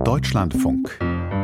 Deutschlandfunk.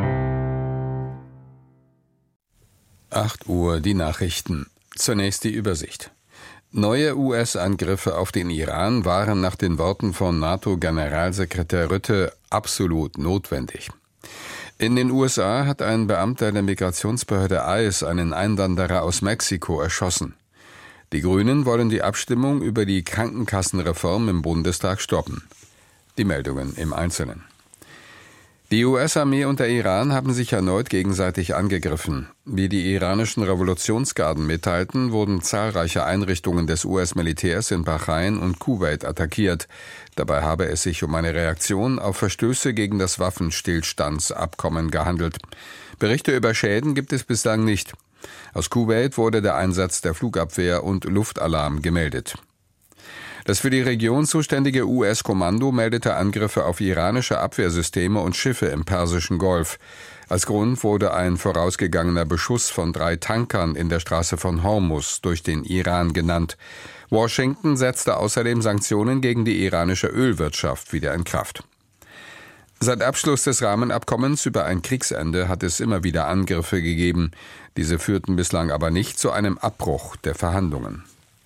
8 Uhr die Nachrichten. Zunächst die Übersicht. Neue US-Angriffe auf den Iran waren nach den Worten von NATO-Generalsekretär Rutte absolut notwendig. In den USA hat ein Beamter der Migrationsbehörde ICE einen Einwanderer aus Mexiko erschossen. Die Grünen wollen die Abstimmung über die Krankenkassenreform im Bundestag stoppen. Die Meldungen im Einzelnen. Die US-Armee und der Iran haben sich erneut gegenseitig angegriffen. Wie die iranischen Revolutionsgarden mitteilten, wurden zahlreiche Einrichtungen des US-Militärs in Bahrain und Kuwait attackiert. Dabei habe es sich um eine Reaktion auf Verstöße gegen das Waffenstillstandsabkommen gehandelt. Berichte über Schäden gibt es bislang nicht. Aus Kuwait wurde der Einsatz der Flugabwehr und Luftalarm gemeldet. Das für die Region zuständige US-Kommando meldete Angriffe auf iranische Abwehrsysteme und Schiffe im Persischen Golf. Als Grund wurde ein vorausgegangener Beschuss von 3 Tankern in der Straße von Hormuz durch den Iran genannt. Washington setzte außerdem Sanktionen gegen die iranische Ölwirtschaft wieder in Kraft. Seit Abschluss des Rahmenabkommens über ein Kriegsende hat es immer wieder Angriffe gegeben. Diese führten bislang aber nicht zu einem Abbruch der Verhandlungen.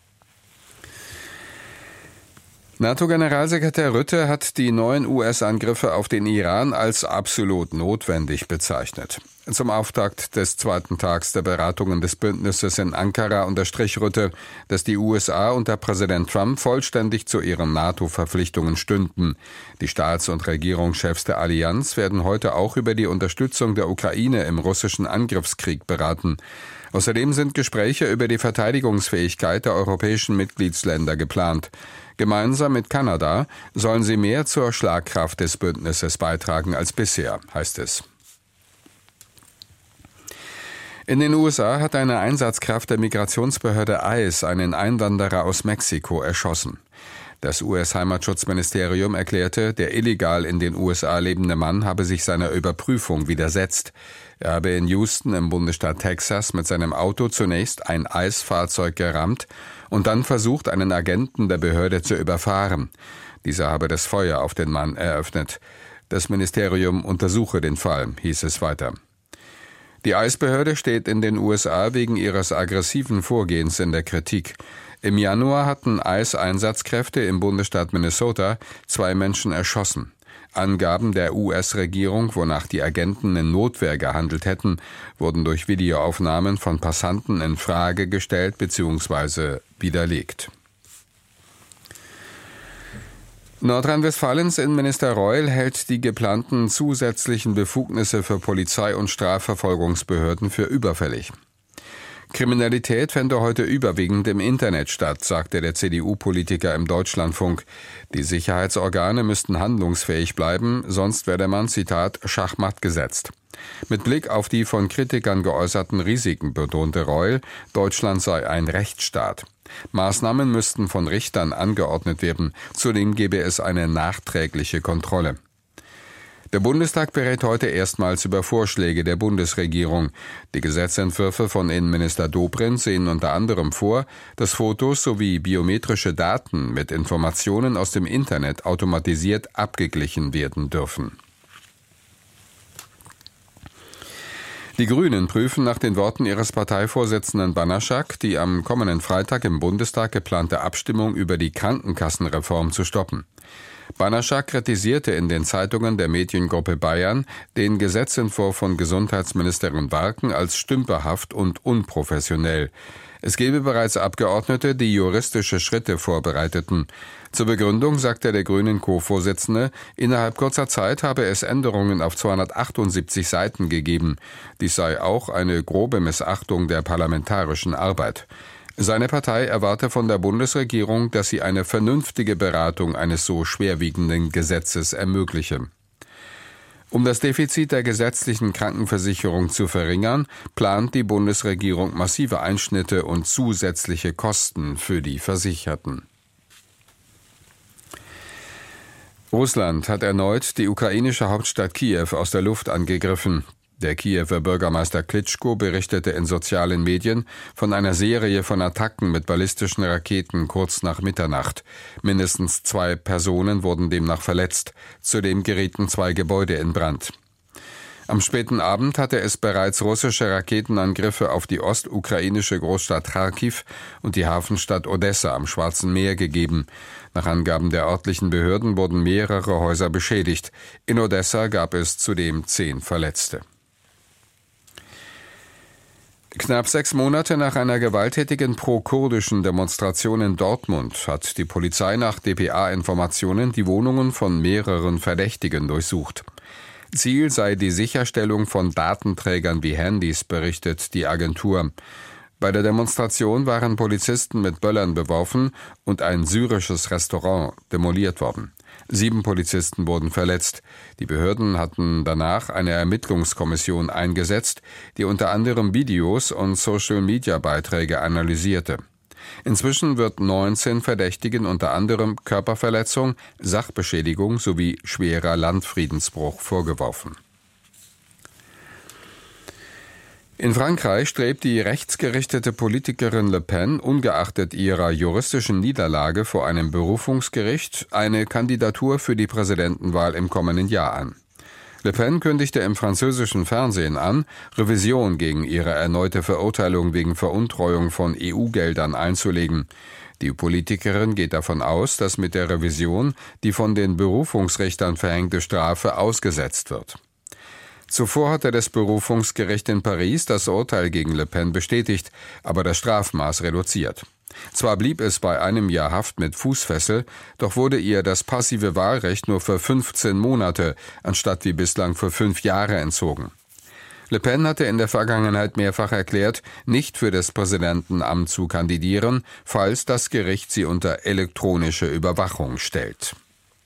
NATO-Generalsekretär Rutte hat die neuen US-Angriffe auf den Iran als absolut notwendig bezeichnet. Zum Auftakt des zweiten Tags der Beratungen des Bündnisses in Ankara unterstrich Rutte, dass die USA unter Präsident Trump vollständig zu ihren NATO-Verpflichtungen stünden. Die Staats- und Regierungschefs der Allianz werden heute auch über die Unterstützung der Ukraine im russischen Angriffskrieg beraten. Außerdem sind Gespräche über die Verteidigungsfähigkeit der europäischen Mitgliedsländer geplant. Gemeinsam mit Kanada sollen sie mehr zur Schlagkraft des Bündnisses beitragen als bisher, heißt es. In den USA hat eine Einsatzkraft der Migrationsbehörde ICE einen Einwanderer aus Mexiko erschossen. Das US-Heimatschutzministerium erklärte, der illegal in den USA lebende Mann habe sich seiner Überprüfung widersetzt. Er habe in Houston im Bundesstaat Texas mit seinem Auto zunächst ein ICE-Fahrzeug gerammt und dann versucht, einen Agenten der Behörde zu überfahren. Dieser habe das Feuer auf den Mann eröffnet. Das Ministerium untersuche den Fall, hieß es weiter. Die ICE-Behörde steht in den USA wegen ihres aggressiven Vorgehens in der Kritik. Im Januar hatten ICE-Einsatzkräfte im Bundesstaat Minnesota 2 Menschen erschossen. Angaben der US-Regierung, wonach die Agenten in Notwehr gehandelt hätten, wurden durch Videoaufnahmen von Passanten in Frage gestellt bzw. widerlegt. Nordrhein-Westfalens Innenminister Reul hält die geplanten zusätzlichen Befugnisse für Polizei und Strafverfolgungsbehörden für überfällig. Kriminalität fände heute überwiegend im Internet statt, sagte der CDU-Politiker im Deutschlandfunk. Die Sicherheitsorgane müssten handlungsfähig bleiben, sonst werde man, Zitat, Schachmatt gesetzt. Mit Blick auf die von Kritikern geäußerten Risiken betonte Reul, Deutschland sei ein Rechtsstaat. Maßnahmen müssten von Richtern angeordnet werden, zudem gebe es eine nachträgliche Kontrolle. Der Bundestag berät heute erstmals über Vorschläge der Bundesregierung. Die Gesetzentwürfe von Innenminister Dobrindt sehen unter anderem vor, dass Fotos sowie biometrische Daten mit Informationen aus dem Internet automatisiert abgeglichen werden dürfen. Die Grünen prüfen nach den Worten ihres Parteivorsitzenden Banaschak, die am kommenden Freitag im Bundestag geplante Abstimmung über die Krankenkassenreform zu stoppen. Banaschak kritisierte in den Zeitungen der Mediengruppe Bayern den Gesetzentwurf von Gesundheitsministerin Warken als stümperhaft und unprofessionell. Es gebe bereits Abgeordnete, die juristische Schritte vorbereiteten. Zur Begründung sagte der Grünen Co-Vorsitzende, innerhalb kurzer Zeit habe es Änderungen auf 278 Seiten gegeben. Dies sei auch eine grobe Missachtung der parlamentarischen Arbeit. Seine Partei erwarte von der Bundesregierung, dass sie eine vernünftige Beratung eines so schwerwiegenden Gesetzes ermögliche. Um das Defizit der gesetzlichen Krankenversicherung zu verringern, plant die Bundesregierung massive Einschnitte und zusätzliche Kosten für die Versicherten. Russland hat erneut die ukrainische Hauptstadt Kiew aus der Luft angegriffen. Der Kiewer Bürgermeister Klitschko berichtete in sozialen Medien von einer Serie von Attacken mit ballistischen Raketen kurz nach Mitternacht. Mindestens 2 Personen wurden demnach verletzt. Zudem gerieten 2 Gebäude in Brand. Am späten Abend hatte es bereits russische Raketenangriffe auf die ostukrainische Großstadt Charkiw und die Hafenstadt Odessa am Schwarzen Meer gegeben. Nach Angaben der örtlichen Behörden wurden mehrere Häuser beschädigt. In Odessa gab es zudem 10 Verletzte. Knapp 6 Monate nach einer gewalttätigen pro-kurdischen Demonstration in Dortmund hat die Polizei nach dpa-Informationen die Wohnungen von mehreren Verdächtigen durchsucht. Ziel sei die Sicherstellung von Datenträgern wie Handys, berichtet die Agentur. Bei der Demonstration waren Polizisten mit Böllern beworfen und ein syrisches Restaurant demoliert worden. 7 Polizisten wurden verletzt. Die Behörden hatten danach eine Ermittlungskommission eingesetzt, die unter anderem Videos und Social-Media-Beiträge analysierte. Inzwischen wird 19 Verdächtigen unter anderem Körperverletzung, Sachbeschädigung sowie schwerer Landfriedensbruch vorgeworfen. In Frankreich strebt die rechtsgerichtete Politikerin Le Pen ungeachtet ihrer juristischen Niederlage vor einem Berufungsgericht eine Kandidatur für die Präsidentenwahl im kommenden Jahr an. Le Pen kündigte im französischen Fernsehen an, Revision gegen ihre erneute Verurteilung wegen Veruntreuung von EU-Geldern einzulegen. Die Politikerin geht davon aus, dass mit der Revision die von den Berufungsrichtern verhängte Strafe ausgesetzt wird. Zuvor hatte das Berufungsgericht in Paris das Urteil gegen Le Pen bestätigt, aber das Strafmaß reduziert. Zwar blieb es bei 1 Jahr Haft mit Fußfessel, doch wurde ihr das passive Wahlrecht nur für 15 Monate anstatt wie bislang für 5 Jahre entzogen. Le Pen hatte in der Vergangenheit mehrfach erklärt, nicht für das Präsidentenamt zu kandidieren, falls das Gericht sie unter elektronische Überwachung stellt.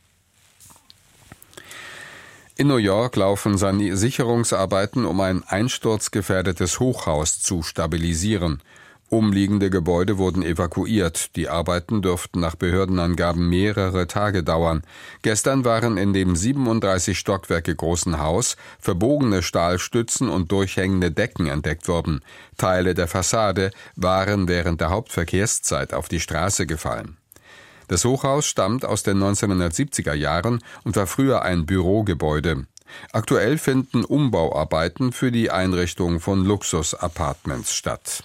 In New York laufen Sicherungsarbeiten, um ein einsturzgefährdetes Hochhaus zu stabilisieren. Umliegende Gebäude wurden evakuiert. Die Arbeiten dürften nach Behördenangaben mehrere Tage dauern. Gestern waren in dem 37 Stockwerke großen Haus verbogene Stahlstützen und durchhängende Decken entdeckt worden. Teile der Fassade waren während der Hauptverkehrszeit auf die Straße gefallen. Das Hochhaus stammt aus den 1970er Jahren und war früher ein Bürogebäude. Aktuell finden Umbauarbeiten für die Einrichtung von Luxus-Apartments statt.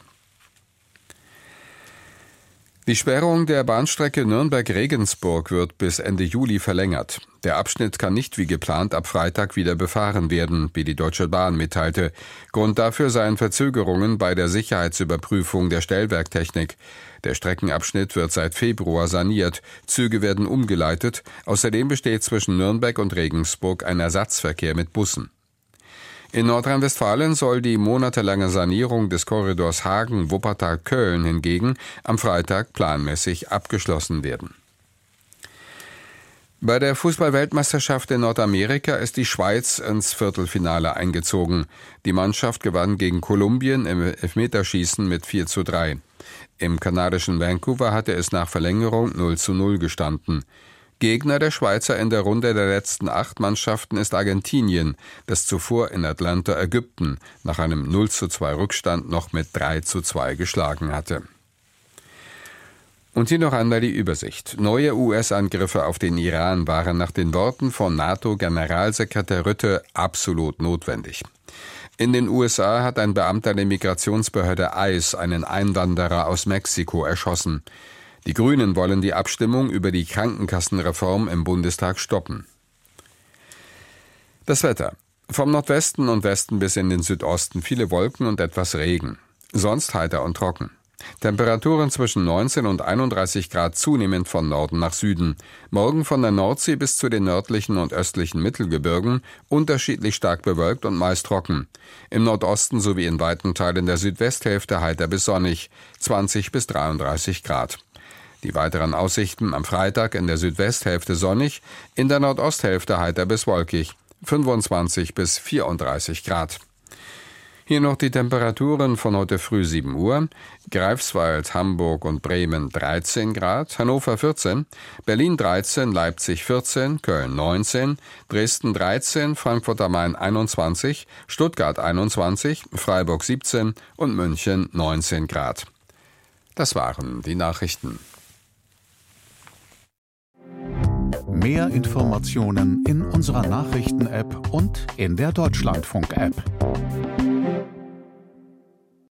Die Sperrung der Bahnstrecke Nürnberg-Regensburg wird bis Ende Juli verlängert. Der Abschnitt kann nicht wie geplant ab Freitag wieder befahren werden, wie die Deutsche Bahn mitteilte. Grund dafür seien Verzögerungen bei der Sicherheitsüberprüfung der Stellwerktechnik. Der Streckenabschnitt wird seit Februar saniert. Züge werden umgeleitet. Außerdem besteht zwischen Nürnberg und Regensburg ein Ersatzverkehr mit Bussen. In Nordrhein-Westfalen soll die monatelange Sanierung des Korridors Hagen-Wuppertal-Köln hingegen am Freitag planmäßig abgeschlossen werden. Bei der Fußball-Weltmeisterschaft in Nordamerika ist die Schweiz ins Viertelfinale eingezogen. Die Mannschaft gewann gegen Kolumbien im Elfmeterschießen mit 4:3. Im kanadischen Vancouver hatte es nach Verlängerung 0:0 gestanden. Gegner der Schweizer in der Runde der letzten 8 Mannschaften ist Argentinien, das zuvor in Atlanta Ägypten nach einem 0:2 Rückstand noch mit 3:2 geschlagen hatte. Und hier noch einmal die Übersicht. Neue US-Angriffe auf den Iran waren nach den Worten von NATO-Generalsekretär Rutte absolut notwendig. In den USA hat ein Beamter der Migrationsbehörde ICE einen Einwanderer aus Mexiko erschossen. Die Grünen wollen die Abstimmung über die Krankenkassenreform im Bundestag stoppen. Das Wetter. Vom Nordwesten und Westen bis in den Südosten viele Wolken und etwas Regen. Sonst heiter und trocken. Temperaturen zwischen 19 und 31 Grad zunehmend von Norden nach Süden. Morgen von der Nordsee bis zu den nördlichen und östlichen Mittelgebirgen unterschiedlich stark bewölkt und meist trocken. Im Nordosten sowie in weiten Teilen der Südwesthälfte heiter bis sonnig, 20 bis 33 Grad. Die weiteren Aussichten am Freitag in der Südwesthälfte sonnig, in der Nordosthälfte heiter bis wolkig, 25 bis 34 Grad. Hier noch die Temperaturen von heute früh 7 Uhr. Greifswald, Hamburg und Bremen 13 Grad, Hannover 14, Berlin 13, Leipzig 14, Köln 19, Dresden 13, Frankfurt am Main 21, Stuttgart 21, Freiburg 17 und München 19 Grad. Das waren die Nachrichten. Mehr Informationen in unserer Nachrichten-App und in der Deutschlandfunk-App.